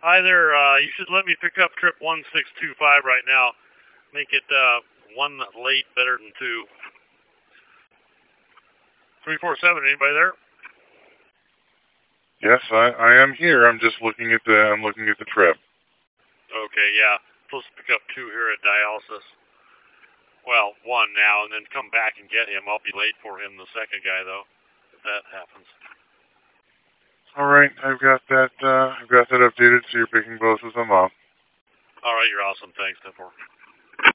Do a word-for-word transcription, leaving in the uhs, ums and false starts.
Hi there. Uh, you should let me pick up trip one six two five right now. Make it uh, one late better than two. three four seven, anybody there? Yes, I, I am here. I'm just looking at the I'm looking at the trip. Okay, yeah. Supposed to pick up two here at dialysis. Well, one now, and then come back and get him. I'll be late for him, the second guy, though, if that happens. All right, I've got that. Uh, I've got that updated. So you're picking both of them up. All right, you're awesome. Thanks, ten four.